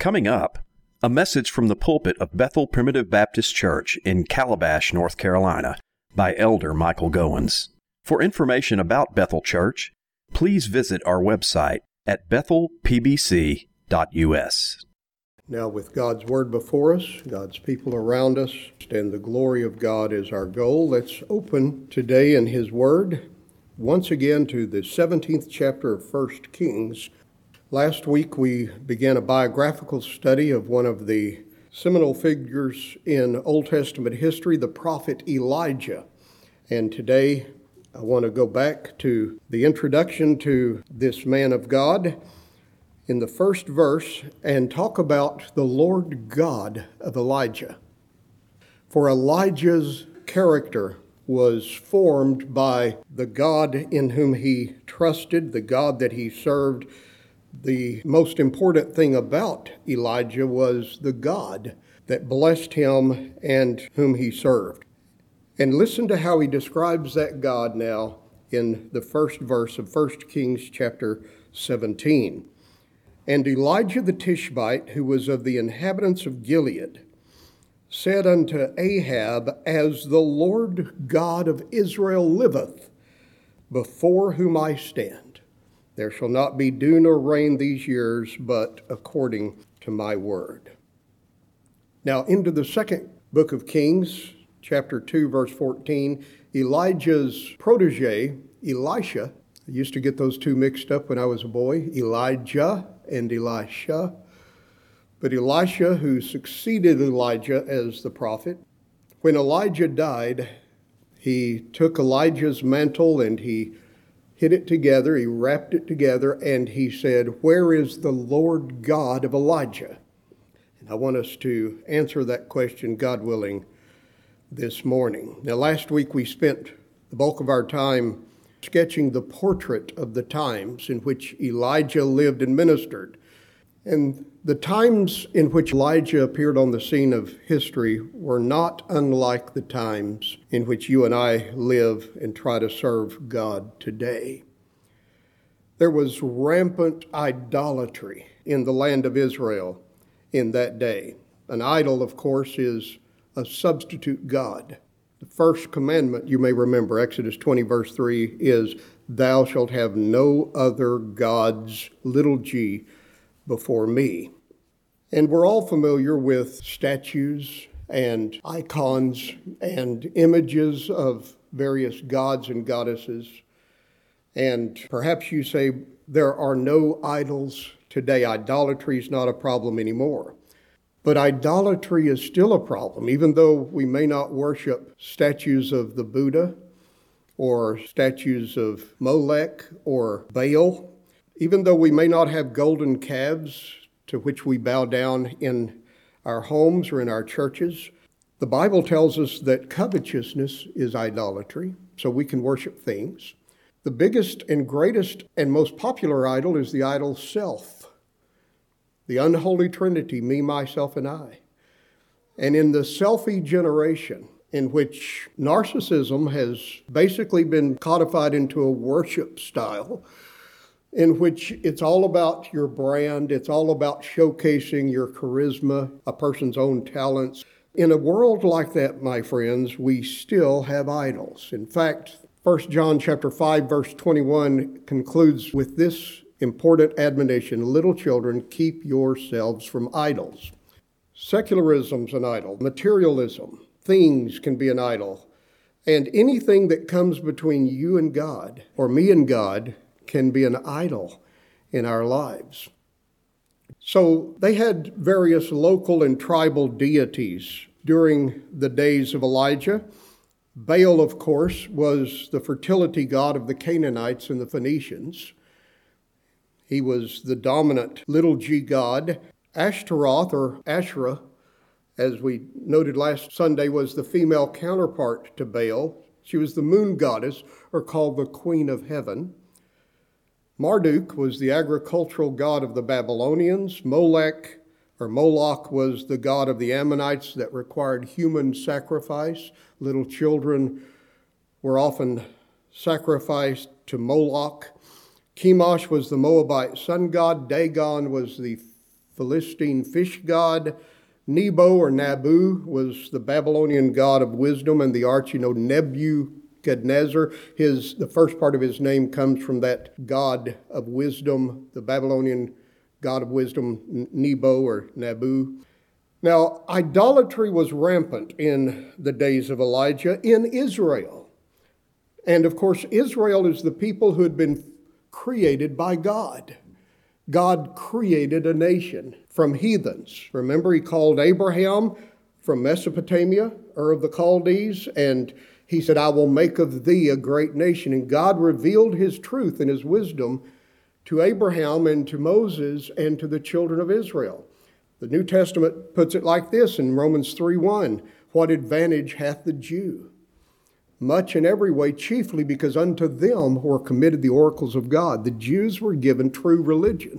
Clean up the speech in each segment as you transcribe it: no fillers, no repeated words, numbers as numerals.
Coming up, a message from the pulpit of Bethel Primitive Baptist Church in Calabash, North Carolina, by Elder Michael Goins. For information about Bethel Church, please visit our website at bethelpbc.us. Now, with God's Word before us, God's people around us, and the glory of God is our goal, let's open today in His Word, once again to the 17th chapter of 1 Kings. Last week we began a biographical study of one of the seminal figures in Old Testament history, the prophet Elijah. And today I want to go back to the introduction to this man of God in the first verse and talk about the Lord God of Elijah. For Elijah's character was formed by the God in whom he trusted, the God that he served. The most important thing about Elijah was the God that blessed him and whom he served. And listen to how he describes that God now in the first verse of 1 Kings chapter 17. And Elijah the Tishbite, who was of the inhabitants of Gilead, said unto Ahab, As the Lord God of Israel liveth, before whom I stand, there shall not be dew nor rain these years, but according to my word. Now into the second book of Kings, chapter 2, verse 14, Elijah's protege, Elisha, I used to get those two mixed up when I was a boy, Elijah and Elisha. But Elisha, who succeeded Elijah as the prophet, when Elijah died, he took Elijah's mantle and he hid it together, he wrapped it together, and he said, Where is the Lord God of Elijah? And I want us to answer that question, God willing, this morning. Now, last week we spent the bulk of our time sketching the portrait of the times in which Elijah lived and ministered. And the times in which Elijah appeared on the scene of history were not unlike the times in which you and I live and try to serve God today. There was rampant idolatry in the land of Israel in that day. An idol, of course, is a substitute God. The first commandment, you may remember, Exodus 20, verse 3, is, Thou shalt have no other gods, little g, before me. And we're all familiar with statues and icons and images of various gods and goddesses. And perhaps you say there are no idols today. Idolatry is not a problem anymore. But idolatry is still a problem, even though we may not worship statues of the Buddha or statues of Molech or Baal. Even though we may not have golden calves to which we bow down in our homes or in our churches, the Bible tells us that covetousness is idolatry, so we can worship things. The biggest and greatest and most popular idol is the idol self, the unholy trinity, me, myself, and I. And in the selfie generation, in which narcissism has basically been codified into a worship style, in which it's all about your brand, it's all about showcasing your charisma, a person's own talents. In a world like that, my friends, we still have idols. In fact, 1 John chapter 5, verse 21 concludes with this important admonition, Little children, keep yourselves from idols. Secularism's an idol. Materialism, things can be an idol. And anything that comes between you and God, or me and God, can be an idol in our lives. So they had various local and tribal deities during the days of Elijah. Baal, of course, was the fertility god of the Canaanites and the Phoenicians. He was the dominant little g god. Ashtaroth, or Asherah, as we noted last Sunday, was the female counterpart to Baal. She was the moon goddess, or called the Queen of Heaven. Marduk was the agricultural god of the Babylonians. Molech, or Moloch, was the god of the Ammonites that required human sacrifice. Little children were often sacrificed to Moloch. Chemosh was the Moabite sun god. Dagon was the Philistine fish god. Nebo or Nabu was the Babylonian god of wisdom and the arts. Nebuchadnezzar, the first part of his name comes from that god of wisdom, the Babylonian god of wisdom, Nebo or Nabu. Now, idolatry was rampant in the days of Elijah in Israel. And of course, Israel is the people who had been created by God. God created a nation from heathens. Remember, he called Abraham from Mesopotamia, Ur of the Chaldees, and he said, I will make of thee a great nation. And God revealed his truth and his wisdom to Abraham and to Moses and to the children of Israel. The New Testament puts it like this in Romans 3:1, what advantage hath the Jew? Much in every way, chiefly because unto them were committed the oracles of God. The Jews were given true religion.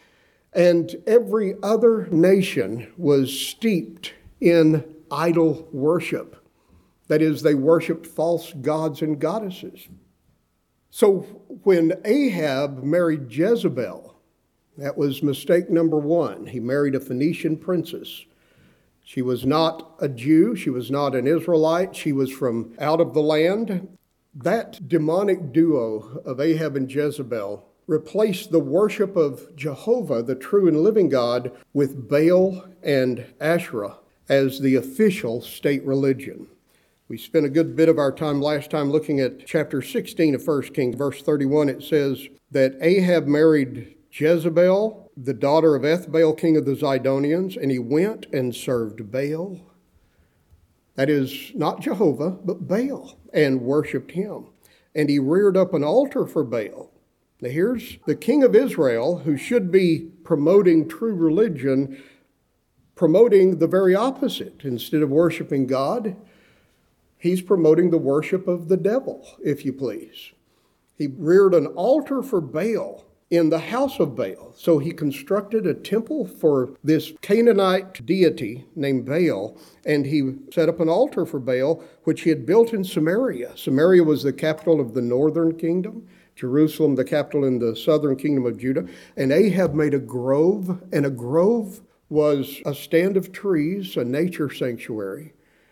And every other nation was steeped in idol worship. That is, they worshiped false gods and goddesses. So when Ahab married Jezebel, that was mistake number one. He married a Phoenician princess. She was not a Jew. She was not an Israelite. She was from out of the land. That demonic duo of Ahab and Jezebel replaced the worship of Jehovah, the true and living God, with Baal and Asherah as the official state religion. We spent a good bit of our time last time looking at chapter 16 of 1 Kings. Verse 31, it says that Ahab married Jezebel, the daughter of Ethbaal, king of the Zidonians, and he went and served Baal. That is, not Jehovah, but Baal, and worshipped him. And he reared up an altar for Baal. Now here's the king of Israel, who should be promoting true religion, promoting the very opposite. Instead of worshiping God, he's promoting the worship of the devil, if you please. He reared an altar for Baal in the house of Baal. So he constructed a temple for this Canaanite deity named Baal, and he set up an altar for Baal, which he had built in Samaria. Samaria was the capital of the northern kingdom, Jerusalem the capital in the southern kingdom of Judah. And Ahab made a grove, and a grove was a stand of trees, a nature sanctuary,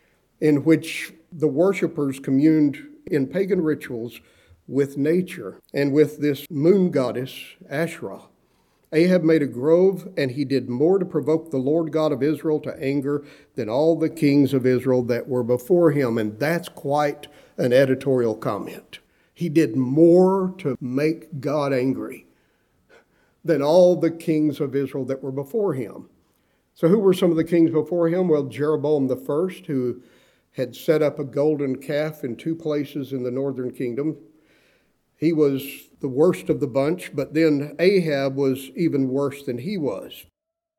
in which the worshipers communed in pagan rituals with nature and with this moon goddess, Asherah. Ahab made a grove, and he did more to provoke the Lord God of Israel to anger than all the kings of Israel that were before him. And that's quite an editorial comment. He did more to make God angry than all the kings of Israel that were before him. So who were some of the kings before him? Well, Jeroboam the first, who had set up a golden calf in two places in the northern kingdom. He was the worst of the bunch, but then Ahab was even worse than he was.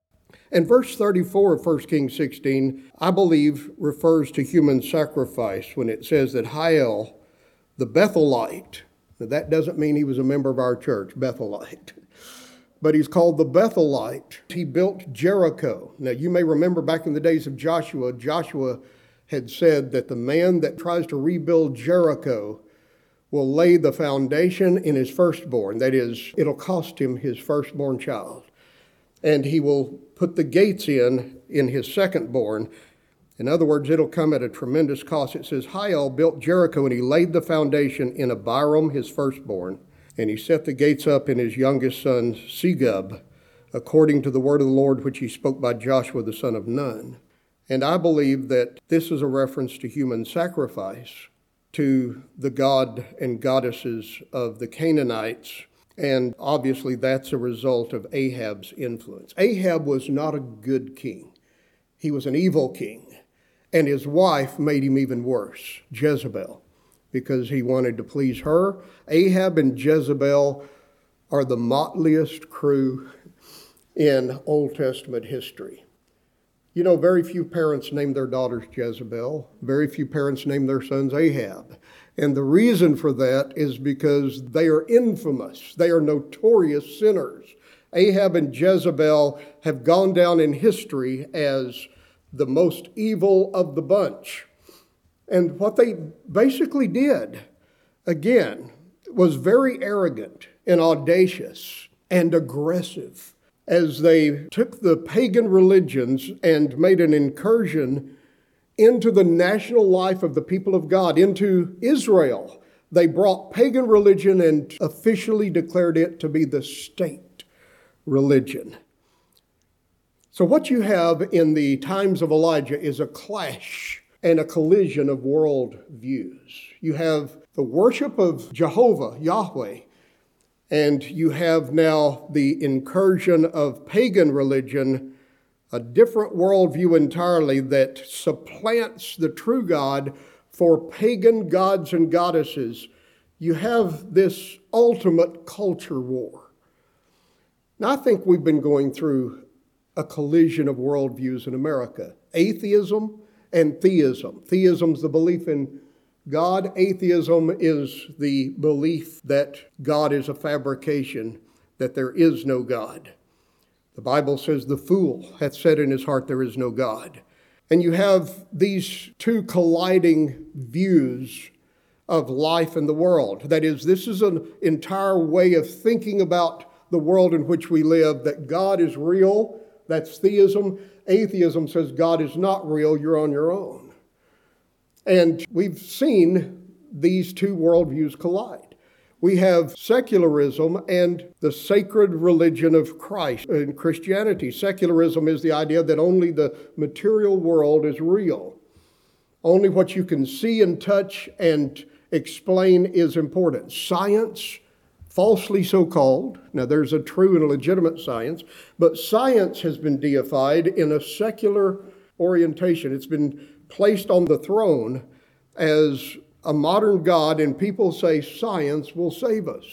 And verse 34 of 1 Kings 16, I believe, refers to human sacrifice when it says that Hiel, the Bethelite, now that doesn't mean he was a member of our church, Bethelite, but he's called the Bethelite. He built Jericho. Now you may remember back in the days of Joshua, Joshua had said that the man that tries to rebuild Jericho will lay the foundation in his firstborn. That is, it'll cost him his firstborn child. And he will put the gates in his secondborn. In other words, it'll come at a tremendous cost. It says, Hiel built Jericho, and he laid the foundation in Abiram, his firstborn. And he set the gates up in his youngest son, Segub, according to the word of the Lord, which he spoke by Joshua, the son of Nun. And I believe that this is a reference to human sacrifice, to the god and goddesses of the Canaanites. And obviously that's a result of Ahab's influence. Ahab was not a good king. He was an evil king. And his wife made him even worse, Jezebel, because he wanted to please her. Ahab and Jezebel are the motliest crew in Old Testament history. You know, very few parents name their daughters Jezebel. Very few parents name their sons Ahab. And the reason for that is because they are infamous. They are notorious sinners. Ahab and Jezebel have gone down in history as the most evil of the bunch. And what they basically did, again, was very arrogant and audacious and aggressive. as they took the pagan religions and made an incursion into the national life of the people of God, into Israel. They brought pagan religion and officially declared it to be the state religion. So what you have in the times of Elijah is a clash and a collision of world views. You have the worship of Jehovah, Yahweh, and you have now the incursion of pagan religion, a different worldview entirely that supplants the true God for pagan gods and goddesses. You have this ultimate culture war. Now, I think we've been going through a collision of worldviews in America. Atheism and theism. Theism's the belief in God. Atheism is the belief that God is a fabrication, that there is no God. The Bible says the fool hath said in his heart there is no God. And you have these two colliding views of life and the world. That is, this is an entire way of thinking about the world in which we live, that God is real. That's theism. Atheism says God is not real, you're on your own. And we've seen these two worldviews collide. We have secularism and the sacred religion of Christ in Christianity. Secularism is the idea that only the material world is real. Only what you can see and touch and explain is important. Science, falsely so called, now there's a true and a legitimate science, but science has been deified in a secular orientation. It's been placed on the throne as a modern God, and people say science will save us.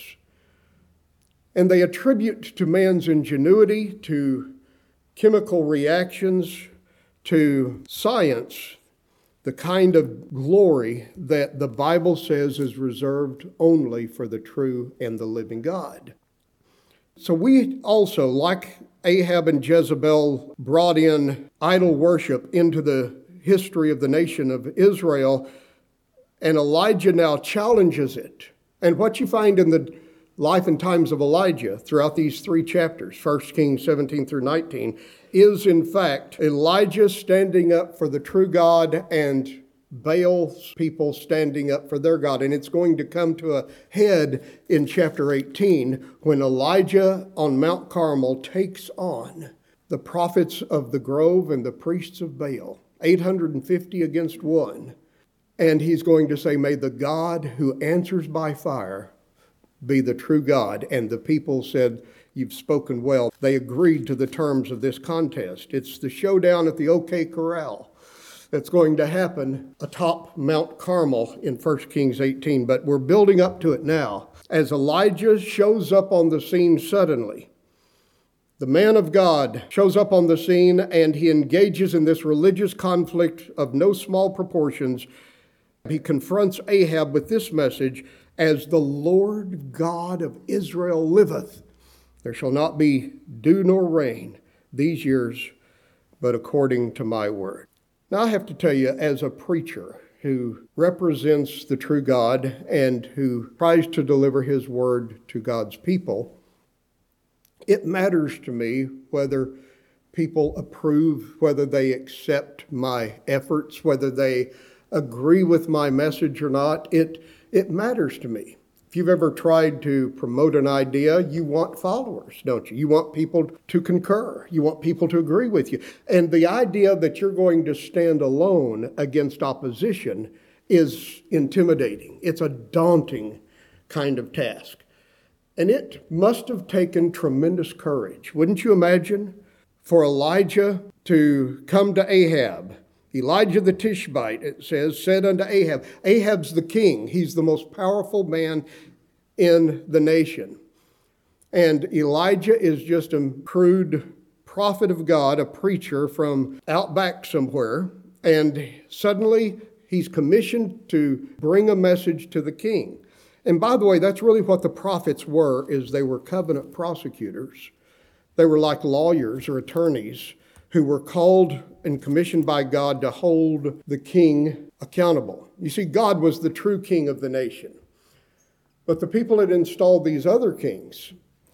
And they attribute to man's ingenuity, to chemical reactions, to science, the kind of glory that the Bible says is reserved only for the true and the living God. So we also, like Ahab and Jezebel, brought in idol worship into the history of the nation of Israel, and Elijah now challenges it. And what you find in the life and times of Elijah throughout these three chapters, 1 Kings 17 through 19, is in fact Elijah standing up for the true God and Baal's people standing up for their God. And it's going to come to a head in chapter 18 when Elijah on Mount Carmel takes on the prophets of the grove and the priests of Baal, 850 against one. And he's going to say, may the God who answers by fire be the true God. And the people said, you've spoken well. They agreed to the terms of this contest. It's the showdown at the OK Corral that's going to happen atop Mount Carmel in 1 Kings 18. But we're building up to it now. As Elijah shows up on the scene suddenly, the man of God shows up on the scene and he engages in this religious conflict of no small proportions. He confronts Ahab with this message, as the Lord God of Israel liveth, there shall not be dew nor rain these years, but according to my word. Now I have to tell you, as a preacher who represents the true God and who tries to deliver his word to God's people, it matters to me whether people approve, whether they accept my efforts, whether they agree with my message or not. It matters to me. If you've ever tried to promote an idea, you want followers, don't you? You want people to concur. You want people to agree with you. And the idea that you're going to stand alone against opposition is intimidating. It's a daunting kind of task. And it must have taken tremendous courage, wouldn't you imagine, for Elijah to come to Ahab. Elijah the Tishbite, it says, said unto Ahab. Ahab's the king. He's the most powerful man in the nation. And Elijah is just a crude prophet of God, a preacher from out back somewhere. And suddenly he's commissioned to bring a message to the king. And by the way, that's really what the prophets were, is they were covenant prosecutors. They were like lawyers or attorneys who were called and commissioned by God to hold the king accountable. You see, God was the true king of the nation. But the people had installed these other kings.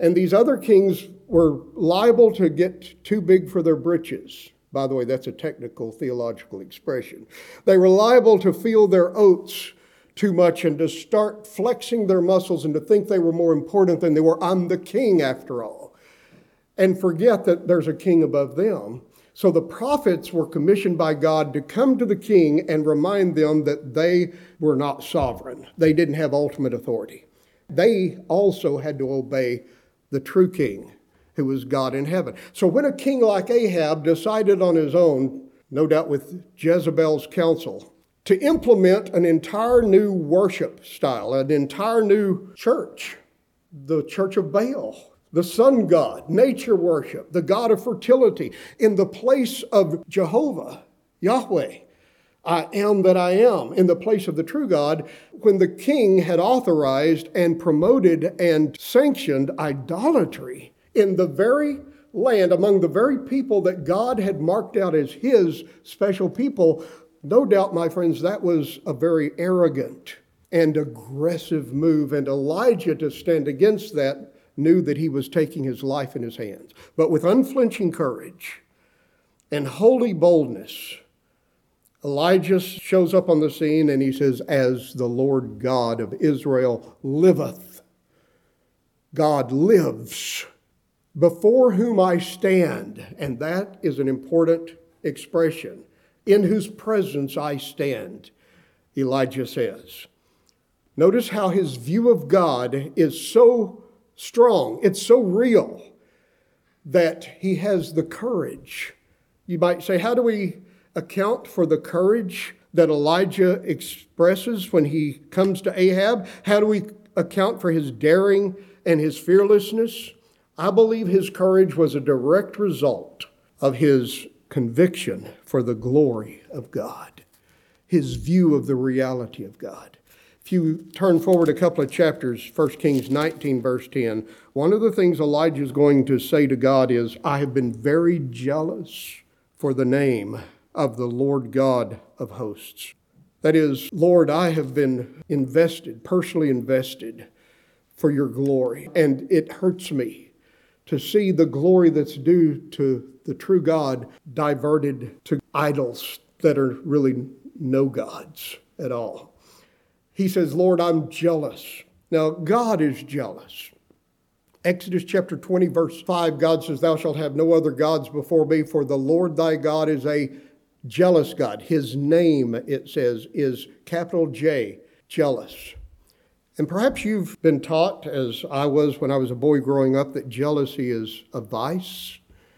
And these other kings were liable to get too big for their britches. By the way, that's a technical theological expression. They were liable to feel their oats too much and to start flexing their muscles and to think they were more important than they were. I'm the king after all. And forget that there's a king above them. So the prophets were commissioned by God to come to the king and remind them that they were not sovereign. They didn't have ultimate authority. They also had to obey the true king, who was God in heaven. So when a king like Ahab decided on his own, no doubt with Jezebel's counsel, to implement an entire new worship style, an entire new church, the church of Baal, the sun god, nature worship, the god of fertility, in the place of Jehovah, Yahweh, I am that I am, in the place of the true God, when the king had authorized and promoted and sanctioned idolatry in the very land, among the very people that God had marked out as his special people, no doubt, my friends, that was a very arrogant and aggressive move. And Elijah, to stand against that, knew that he was taking his life in his hands. But with unflinching courage and holy boldness, Elijah shows up on the scene and he says, "As the Lord God of Israel liveth," God lives, "before whom I stand," and that is an important expression, "in whose presence I stand," Elijah says. Notice how his view of God is so strong, it's so real, that he has the courage. You might say, how do we account for the courage that Elijah expresses when he comes to Ahab? How do we account for his daring and his fearlessness? I believe his courage was a direct result of his conviction for the glory of God, his view of the reality of God. If you turn forward a couple of chapters, 1 Kings 19, verse 10, one of the things Elijah is going to say to God is, "I have been very jealous for the name of the Lord God of hosts." That is, Lord, I have been personally invested for your glory. And it hurts me to see the glory that's due to the true God diverted to idols that are really no gods at all. He says, "Lord, I'm jealous." Now, God is jealous. Exodus chapter 20, verse 5, God says, "Thou shalt have no other gods before me, for the Lord thy God is a jealous God." His name, it says, is capital J, jealous. And perhaps you've been taught, as I was when I was a boy growing up, that jealousy is a vice,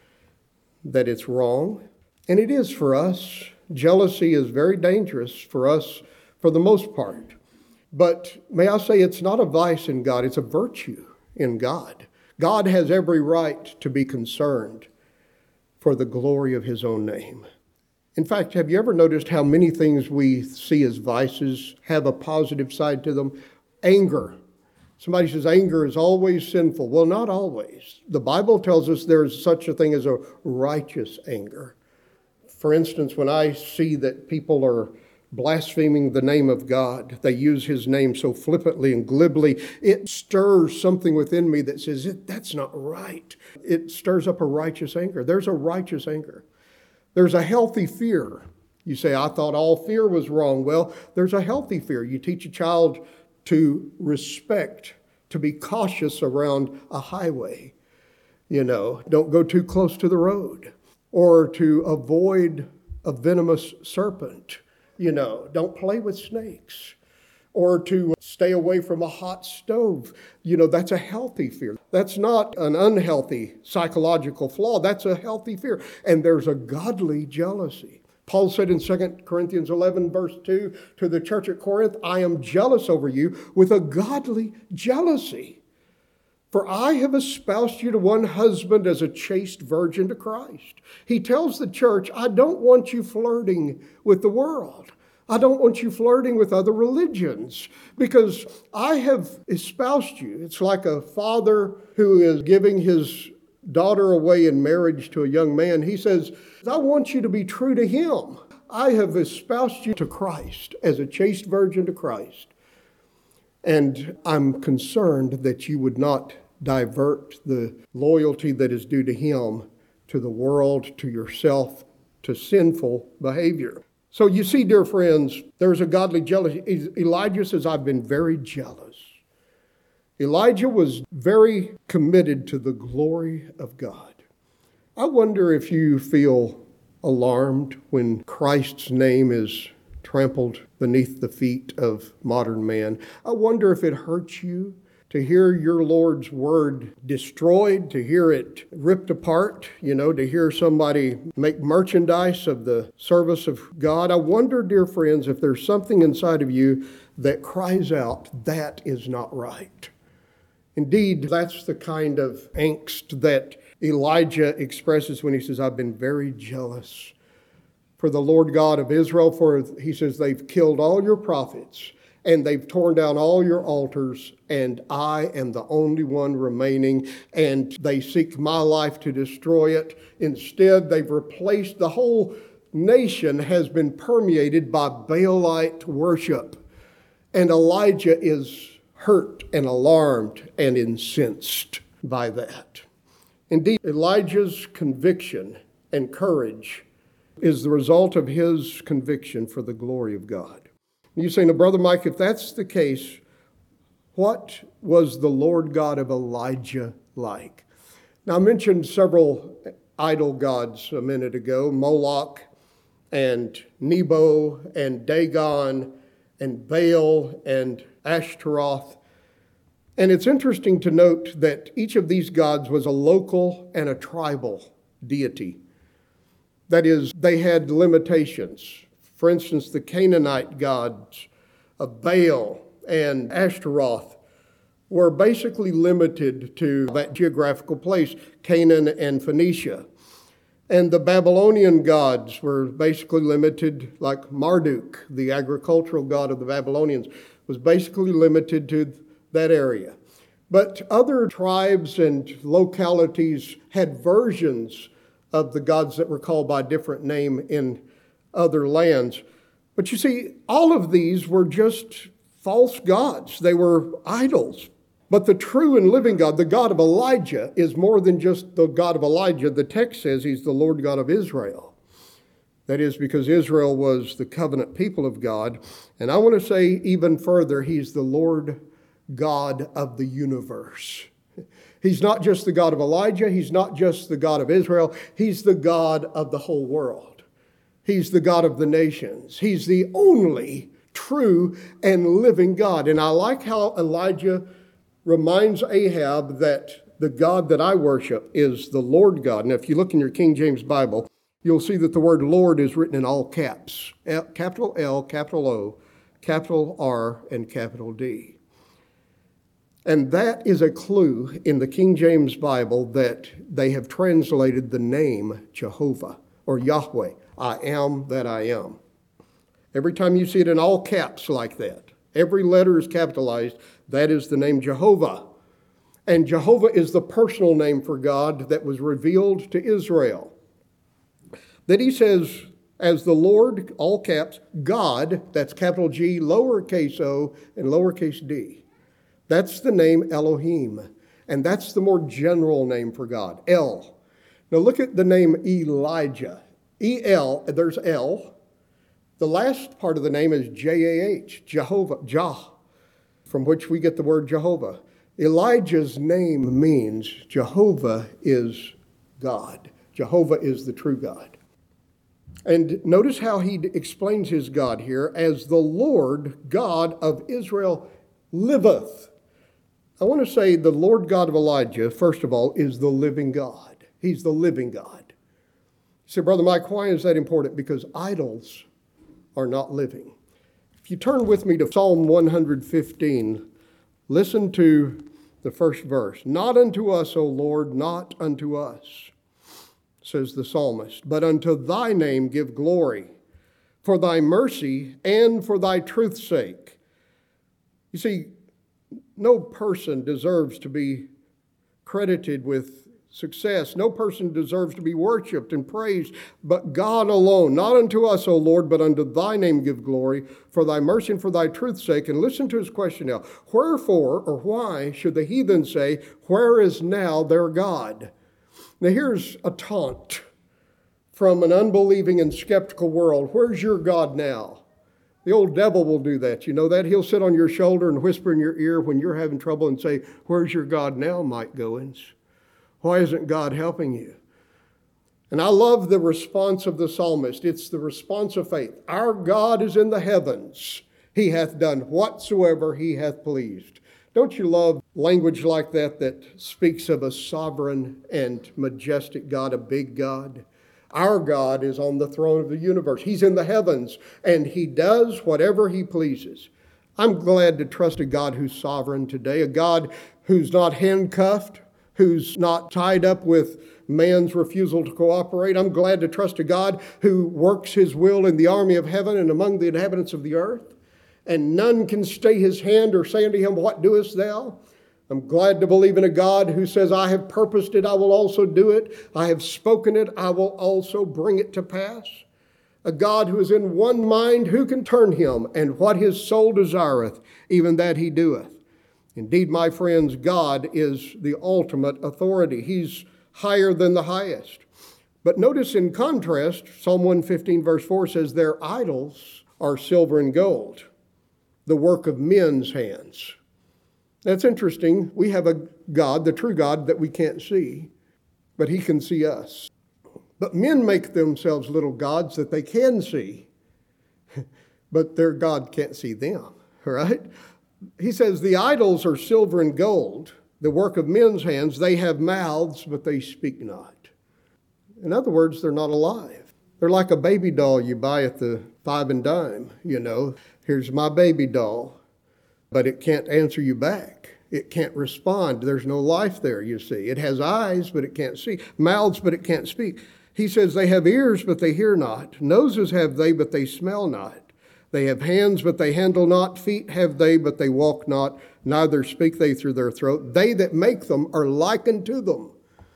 that it's wrong. And it is for us. Jealousy is very dangerous for us for the most part. But may I say, it's not a vice in God, it's a virtue in God. God has every right to be concerned for the glory of his own name. In fact, have you ever noticed how many things we see as vices have a positive side to them? Anger. Somebody says anger is always sinful. Well, not always. The Bible tells us there is such a thing as a righteous anger. For instance, when I see that people are blaspheming the name of God, they use his name so flippantly and glibly, it stirs something within me that says, that's not right. It stirs up a righteous anger. There's a righteous anger. There's a healthy fear. You say, I thought all fear was wrong. Well, there's a healthy fear. You teach a child to respect, to be cautious around a highway. Don't go too close to the road. Or to avoid a venomous serpent. Don't play with snakes. Or to stay away from a hot stove. That's a healthy fear. That's not an unhealthy psychological flaw. That's a healthy fear. And there's a godly jealousy. Paul said in 2 Corinthians 11, verse 2, to the church at Corinth, "I am jealous over you with a godly jealousy. For I have espoused you to one husband as a chaste virgin to Christ." He tells the church, I don't want you flirting with the world. I don't want you flirting with other religions because I have espoused you. It's like a father who is giving his daughter away in marriage to a young man. He says, I want you to be true to him. I have espoused you to Christ as a chaste virgin to Christ. And I'm concerned that you would not divert the loyalty that is due to him to the world, to yourself, to sinful behavior. So you see, dear friends, there's a godly jealousy. Elijah says, I've been very jealous. Elijah was very committed to the glory of God. I wonder if you feel alarmed when Christ's name is trampled beneath the feet of modern man. I wonder if it hurts you to hear your Lord's word destroyed, to hear it ripped apart, to hear somebody make merchandise of the service of God. I wonder, dear friends, if there's something inside of you that cries out, that is not right. Indeed, that's the kind of angst that Elijah expresses when he says, I've been very jealous for the Lord God of Israel, for he says, they've killed all your prophets and they've torn down all your altars, and I am the only one remaining, and they seek my life to destroy it. Instead, they've replaced, the whole nation has been permeated by Baalite worship. And Elijah is hurt and alarmed and incensed by that. Indeed, Elijah's conviction and courage is the result of his conviction for the glory of God. You say, now, Brother Mike, if that's the case, what was the Lord God of Elijah like? Now, I mentioned several idol gods a minute ago, Moloch and Nebo and Dagon and Baal and Ashtaroth. And it's interesting to note that each of these gods was a local and a tribal deity. That is, they had limitations. For instance, the Canaanite gods of Baal and Ashtaroth were basically limited to that geographical place, Canaan and Phoenicia. And the Babylonian gods were basically limited, like Marduk, the agricultural god of the Babylonians, was basically limited to that area. But other tribes and localities had versions of the gods that were called by a different name in other lands. But you see, all of these were just false gods. They were idols. But the true and living God, the God of Elijah, is more than just the God of Elijah. The text says he's the Lord God of Israel. That is because Israel was the covenant people of God. And I want to say even further, he's the Lord God of the universe. He's not just the God of Elijah. He's not just the God of Israel. He's the God of the whole world. He's the God of the nations. He's the only true and living God. And I like how Elijah reminds Ahab that the God that I worship is the Lord God. Now, if you look in your King James Bible, you'll see that the word Lord is written in all caps. Capital L, capital O, capital R, and capital D. And that is a clue in the King James Bible that they have translated the name Jehovah or Yahweh. I am that I am. Every time you see it in all caps like that, every letter is capitalized, that is the name Jehovah. And Jehovah is the personal name for God that was revealed to Israel. That he says, as the Lord, all caps, God, that's capital G, lowercase o, and lowercase d. That's the name Elohim. And that's the more general name for God, El. Now look at the name Elijah. E-L, there's L. The last part of the name is J-A-H, Jehovah, Jah, from which we get the word Jehovah. Elijah's name means Jehovah is God. Jehovah is the true God. And notice how he explains his God here as the Lord God of Israel liveth. I want to say the Lord God of Elijah, first of all, is the living God. He's the living God. You say, Brother Mike, why is that important? Because idols are not living. If you turn with me to Psalm 115, listen to the first verse. Not unto us, O Lord, not unto us, says the psalmist, but unto thy name give glory, for thy mercy and for thy truth's sake. You see, no person deserves to be credited with success. No person deserves to be worshiped and praised, but God alone. Not unto us, O Lord, but unto thy name give glory, for thy mercy and for thy truth's sake. And listen to his question now. Wherefore, or why, should the heathen say, where is now their God? Now here's a taunt from an unbelieving and skeptical world. Where's your God now? The old devil will do that. You know that? He'll sit on your shoulder and whisper in your ear when you're having trouble and say, where's your God now, Mike Goins? Why isn't God helping you? And I love the response of the psalmist. It's the response of faith. Our God is in the heavens. He hath done whatsoever he hath pleased. Don't you love language like that that speaks of a sovereign and majestic God, a big God? Our God is on the throne of the universe. He's in the heavens, and he does whatever he pleases. I'm glad to trust a God who's sovereign today, a God who's not handcuffed, who's not tied up with man's refusal to cooperate. I'm glad to trust a God who works his will in the army of heaven and among the inhabitants of the earth, and none can stay his hand or say unto him, what doest thou? I'm glad to believe in a God who says, I have purposed it, I will also do it. I have spoken it, I will also bring it to pass. A God who is in one mind, who can turn him? And what his soul desireth, even that he doeth. Indeed, my friends, God is the ultimate authority. He's higher than the highest. But notice in contrast, Psalm 115 verse 4 says, their idols are silver and gold, the work of men's hands. That's interesting. We have a God, the true God, that we can't see, but he can see us. But men make themselves little gods that they can see, but their God can't see them, right? He says the idols are silver and gold, the work of men's hands. They have mouths, but they speak not. In other words, they're not alive. They're like a baby doll you buy at the 5 and dime, you know. Here's my baby doll. But it can't answer you back. It can't respond. There's no life there, you see. It has eyes, but it can't see. Mouths, but it can't speak. He says they have ears, but they hear not. Noses have they, but they smell not. They have hands, but they handle not. Feet have they, but they walk not. Neither speak they through their throat. They that make them are likened to them.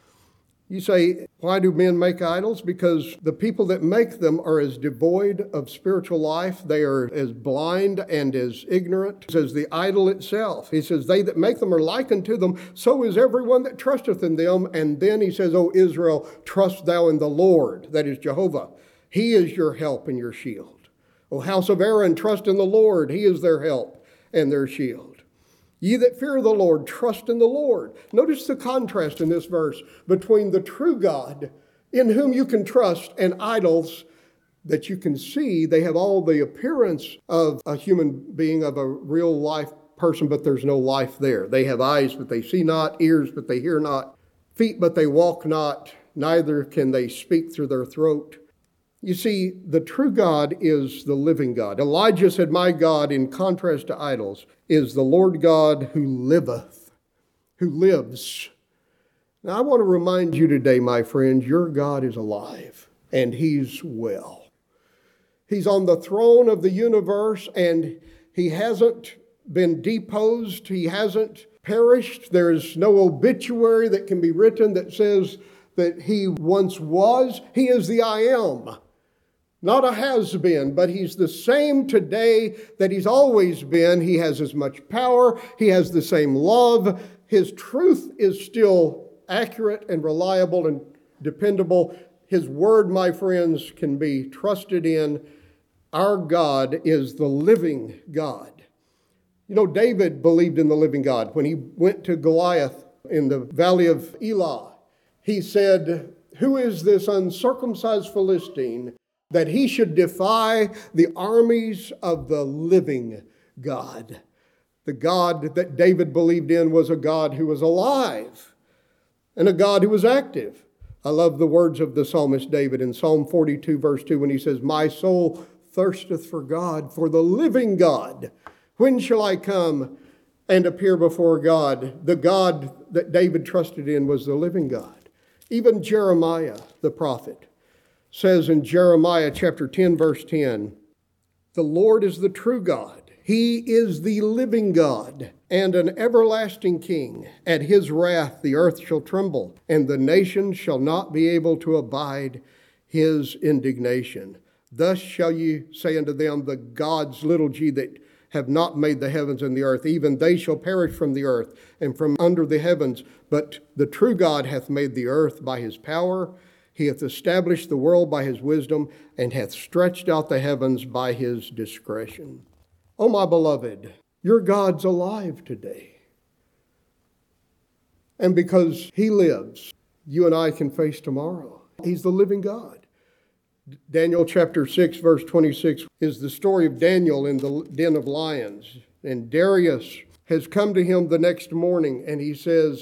You say, why do men make idols? Because the people that make them are as devoid of spiritual life. They are as blind and as ignorant as the idol itself. He says, they that make them are likened to them. So is everyone that trusteth in them. And then he says, O Israel, trust thou in the Lord. That is Jehovah. He is your help and your shield. O house of Aaron, trust in the Lord. He is their help and their shield. Ye that fear the Lord, trust in the Lord. Notice the contrast in this verse between the true God, in whom you can trust, and idols that you can see. They have all the appearance of a human being, of a real life person, but there's no life there. They have eyes, but they see not, ears, but they hear not, feet, but they walk not, neither can they speak through their throat. You see, the true God is the living God. Elijah said, my God, in contrast to idols, is the Lord God who liveth, who lives. Now, I want to remind you today, my friends, your God is alive, and he's well. He's on the throne of the universe, and he hasn't been deposed. He hasn't perished. There's no obituary that can be written that says that he once was. He is the I am. Not a has-been, but he's the same today that he's always been. He has as much power. He has the same love. His truth is still accurate and reliable and dependable. His word, my friends, can be trusted in. Our God is the living God. You know, David believed in the living God. When he went to Goliath in the valley of Elah, he said, who is this uncircumcised Philistine that he should defy the armies of the living God? The God that David believed in was a God who was alive and a God who was active. I love the words of the psalmist David in Psalm 42 verse 2 when he says, my soul thirsteth for God, for the living God. When shall I come and appear before God? The God that David trusted in was the living God. Even Jeremiah, the prophet, says in Jeremiah chapter 10, verse 10, the Lord is the true God. He is the living God. and an everlasting king. At his wrath the earth shall tremble, and the nations shall not be able to abide his indignation. Thus shall ye say unto them, the gods, little g, that have not made the heavens and the earth, even they shall perish from the earth and from under the heavens. But the true God hath made the earth by his power. He hath established the world by his wisdom, and hath stretched out the heavens by his discretion. O my beloved, your God's alive today. And because he lives, you and I can face tomorrow. He's the living God. Daniel chapter 6, verse 26 is the story of Daniel in the den of lions. And Darius has come to him the next morning, and he says,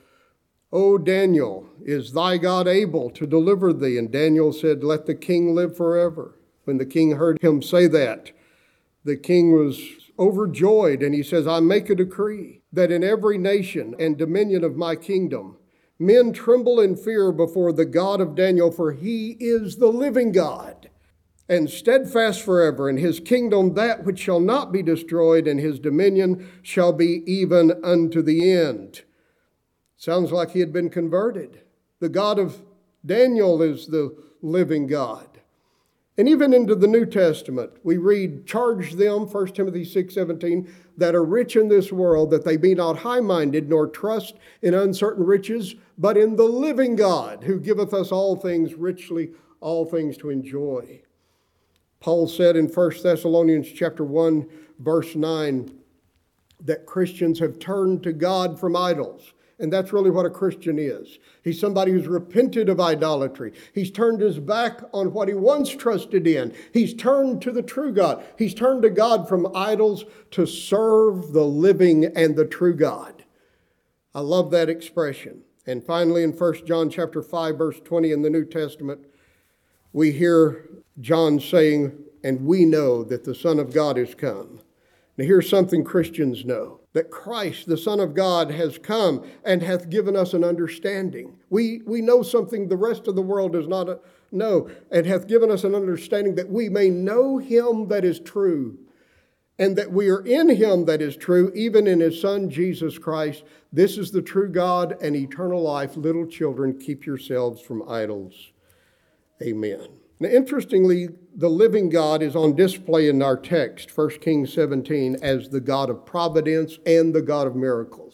O Daniel, is thy God able to deliver thee? And Daniel said, let the king live forever. When the king heard him say that, the king was overjoyed, and he says, I make a decree that in every nation and dominion of my kingdom, men tremble in fear before the God of Daniel, for he is the living God, and steadfast forever, and his kingdom that which shall not be destroyed, and his dominion shall be even unto the end. Sounds like he had been converted. The God of Daniel is the living God. And even into the New Testament, we read, charge them, 1 Timothy 6:17, that are rich in this world, that they be not high-minded, nor trust in uncertain riches, but in the living God, who giveth us all things richly, all things to enjoy. Paul said in 1 Thessalonians chapter 1, verse 9, that Christians have turned to God from idols. And that's really what a Christian is. He's somebody who's repented of idolatry. He's turned his back on what he once trusted in. He's turned to the true God. He's turned to God from idols to serve the living and the true God. I love that expression. And finally, in 1 John chapter 5, verse 20 in the New Testament, we hear John saying, and we know that the Son of God is come. Now here's something Christians know, that Christ, the Son of God, has come and hath given us an understanding. We know something the rest of the world does not know, and hath given us an understanding that we may know him that is true, and that we are in him that is true, even in his Son, Jesus Christ. This is the true God and eternal life. Little children, keep yourselves from idols. Amen. Now, interestingly, the living God is on display in our text, 1 Kings 17, as the God of providence and the God of miracles.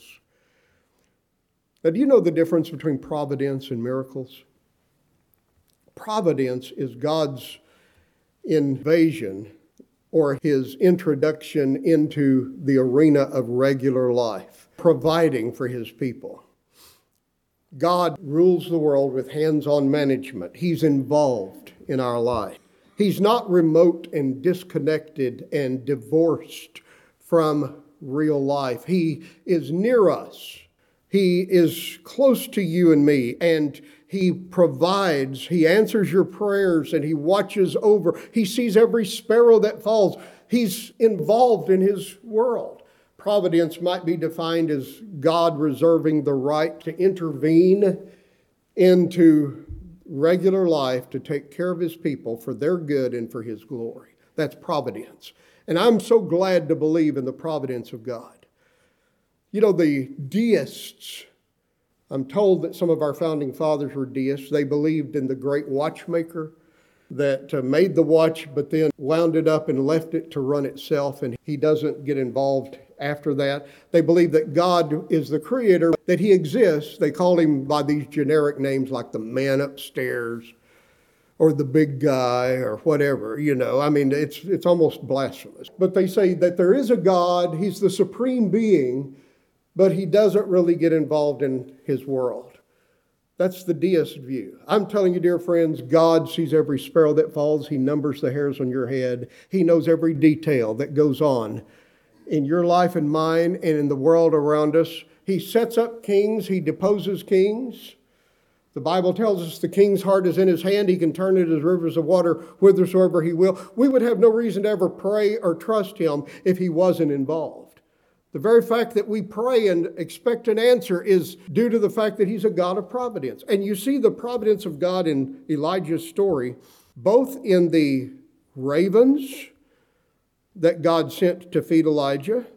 Now, do you know the difference between providence and miracles? Providence is God's invasion or his introduction into the arena of regular life, providing for his people. God rules the world with hands-on management. He's involved in our life. He's not remote and disconnected and divorced from real life. He is near us. He is close to you and me, and he provides. He answers your prayers, and he watches over. He sees every sparrow that falls. He's involved in his world. Providence might be defined as God reserving the right to intervene into regular life to take care of his people for their good and for his glory. That's providence. And I'm so glad to believe in the providence of God. You know, the deists, I'm told that some of our founding fathers were deists. They believed in the great watchmaker that made the watch, but then wound it up and left it to run itself, and he doesn't get involved after that. They believe that God is the creator, that he exists. They call him by these generic names like the man upstairs or the big guy or whatever, you know. I mean, it's almost blasphemous. But they say that there is a God, he's the supreme being, but he doesn't really get involved in his world. That's the deist view. I'm telling you, dear friends, God sees every sparrow that falls. He numbers the hairs on your head. He knows every detail that goes on in your life and mine and in the world around us. He sets up kings. He deposes kings. The Bible tells us the king's heart is in his hand. He can turn it as rivers of water whithersoever he will. We would have no reason to ever pray or trust him if he wasn't involved. The very fact that we pray and expect an answer is due to the fact that he's a God of providence. And you see the providence of God in Elijah's story, both in the ravens that God sent to feed Elijah,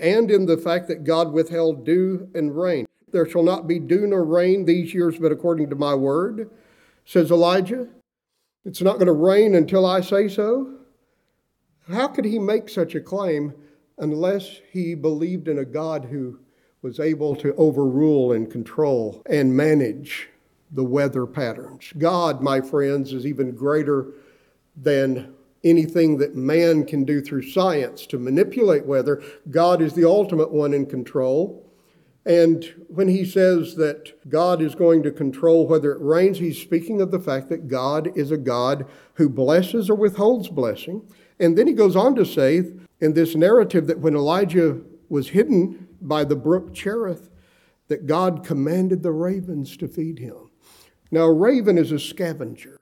and in the fact that God withheld dew and rain. There shall not be dew nor rain these years, but according to my word, says Elijah. It's not going to rain until I say so. How could he make such a claim unless he believed in a God who was able to overrule and control and manage the weather patterns? God, my friends, is even greater than anything that man can do through science to manipulate weather. God is the ultimate one in control. And when he says that God is going to control whether it rains, he's speaking of the fact that God is a God who blesses or withholds blessing. And then he goes on to say in this narrative that when Elijah was hidden by the brook Cherith, that God commanded the ravens to feed him. Now, a raven is a scavenger.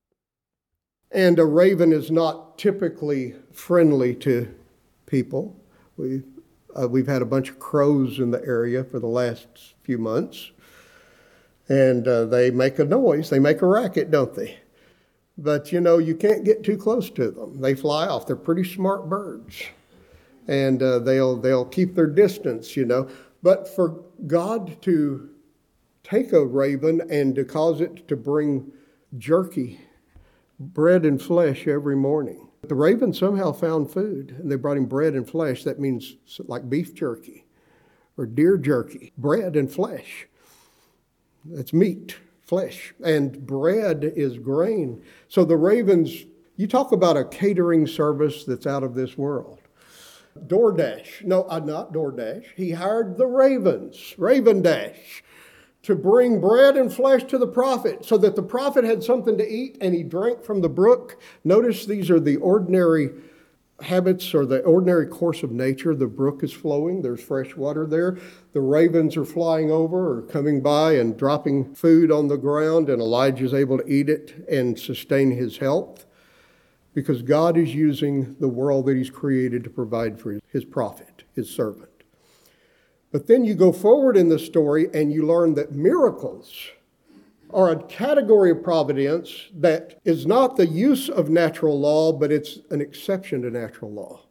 And a raven is not typically friendly to people. We've had a bunch of crows in the area for the last few months. And they make a noise. They make a racket, don't they? But, you can't get too close to them. They fly off. They're pretty smart birds. And they'll keep their distance, But for God to take a raven and to cause it to bring jerky, bread and flesh every morning. The raven somehow found food, and they brought him bread and flesh. That means like beef jerky or deer jerky, bread and flesh. That's meat, flesh, and bread is grain. So the ravens, you talk about a catering service that's out of this world. DoorDash, no, not DoorDash. He hired the ravens, Raven Dash, to bring bread and flesh to the prophet so that the prophet had something to eat and he drank from the brook. Notice these are the ordinary habits or the ordinary course of nature. The brook is flowing. There's fresh water there. The ravens are flying over or coming by and dropping food on the ground, and Elijah is able to eat it and sustain his health because God is using the world that he's created to provide for his prophet, his servant. But then you go forward in the story and you learn that miracles are a category of providence that is not the use of natural law, but it's an exception to natural law.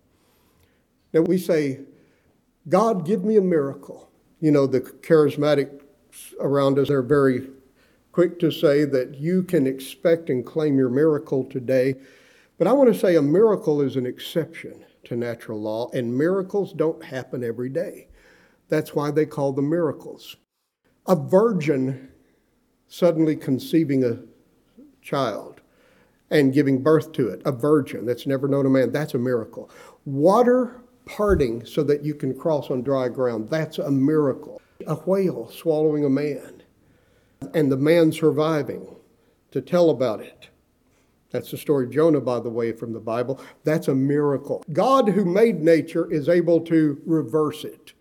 Now we say, God, give me a miracle. The charismatics around us are very quick to say that you can expect and claim your miracle today. But I want to say a miracle is an exception to natural law, and miracles don't happen every day. That's why they call them miracles. A virgin suddenly conceiving a child and giving birth to it, a virgin that's never known a man, that's a miracle. Water parting so that you can cross on dry ground, that's a miracle. A whale swallowing a man and the man surviving to tell about it. That's the story of Jonah, by the way, from the Bible. That's a miracle. God who made nature is able to reverse it.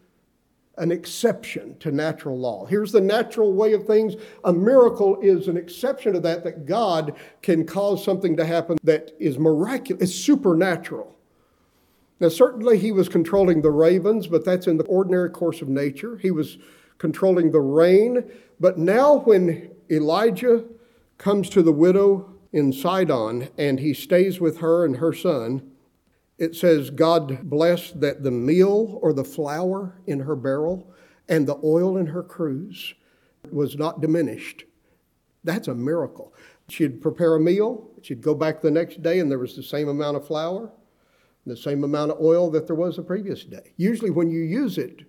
An exception to natural law. Here's the natural way of things. A miracle is an exception to that God can cause something to happen that is miraculous. It's supernatural. Now, certainly he was controlling the ravens, but that's in the ordinary course of nature. He was controlling the rain. But now when Elijah comes to the widow in Sidon and he stays with her and her son, it says God blessed that the meal or the flour in her barrel and the oil in her cruse was not diminished. That's a miracle. She'd prepare a meal. She'd go back the next day and there was the same amount of flour, the same amount of oil that there was the previous day. Usually when you use it,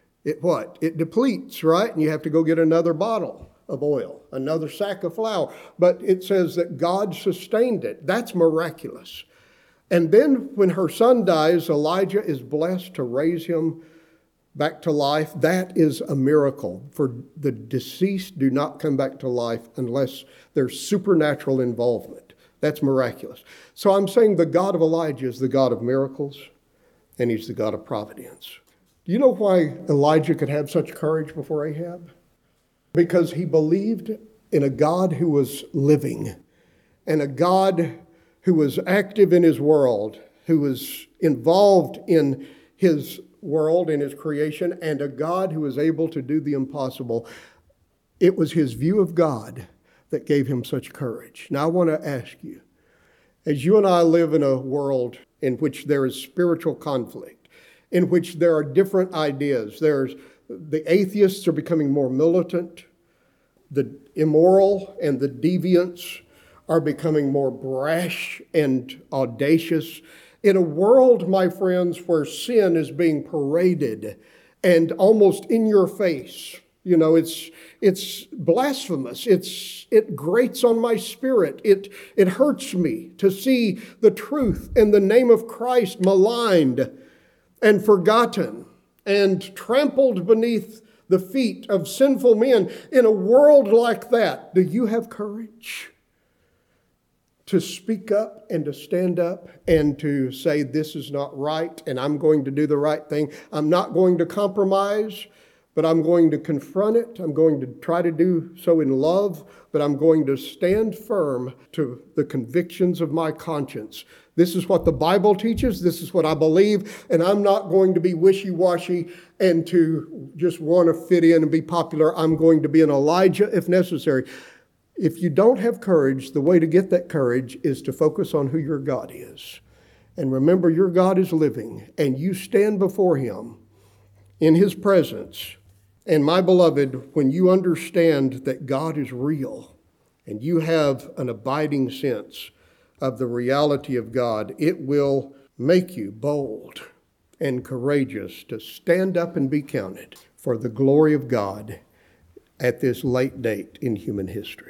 it depletes, right? And you have to go get another bottle of oil, another sack of flour. But it says that God sustained it. That's miraculous. And then when her son dies, Elijah is blessed to raise him back to life. That is a miracle. For the deceased do not come back to life unless there's supernatural involvement. That's miraculous. So I'm saying the God of Elijah is the God of miracles, and he's the God of providence. Do you know why Elijah could have such courage before Ahab? Because he believed in a God who was living, and a God who was active in his world, who was involved in his world, in his creation, and a God who was able to do the impossible. It was his view of God that gave him such courage. Now I want to ask you, as you and I live in a world in which there is spiritual conflict, in which there are different ideas. The atheists are becoming more militant. The immoral and the deviants are becoming more brash and audacious. In a world, my friends, where sin is being paraded and almost in your face, it's blasphemous. It grates on my spirit. It hurts me to see the truth and the name of Christ maligned and forgotten and trampled beneath the feet of sinful men. In a world like that, do you have courage to speak up and to stand up and to say, this is not right and I'm going to do the right thing? I'm not going to compromise, but I'm going to confront it. I'm going to try to do so in love, but I'm going to stand firm to the convictions of my conscience. This is what the Bible teaches. This is what I believe. And I'm not going to be wishy-washy and to just want to fit in and be popular. I'm going to be an Elijah if necessary. If you don't have courage, the way to get that courage is to focus on who your God is. And remember, your God is living, and you stand before him in his presence. And my beloved, when you understand that God is real and you have an abiding sense of the reality of God, it will make you bold and courageous to stand up and be counted for the glory of God at this late date in human history.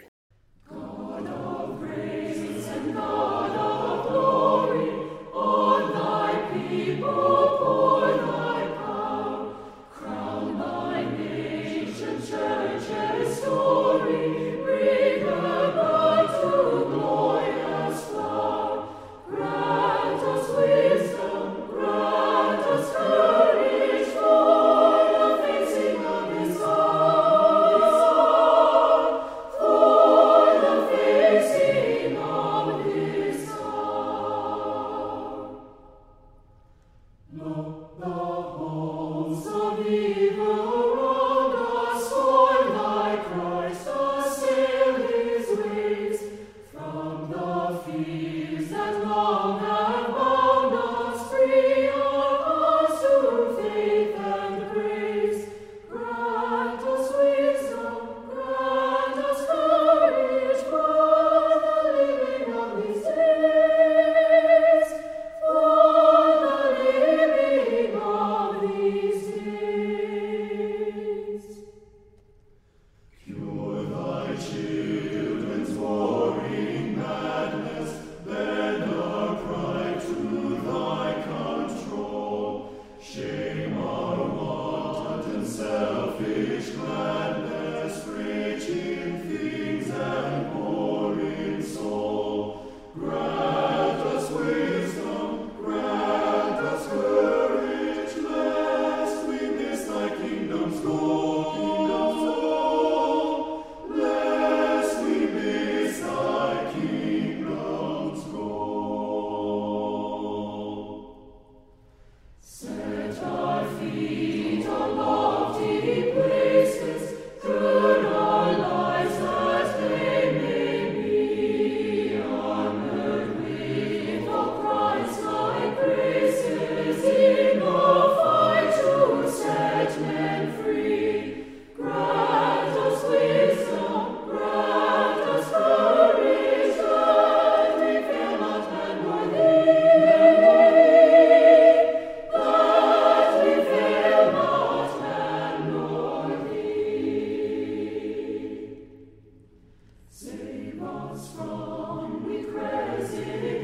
Save us from, we cry,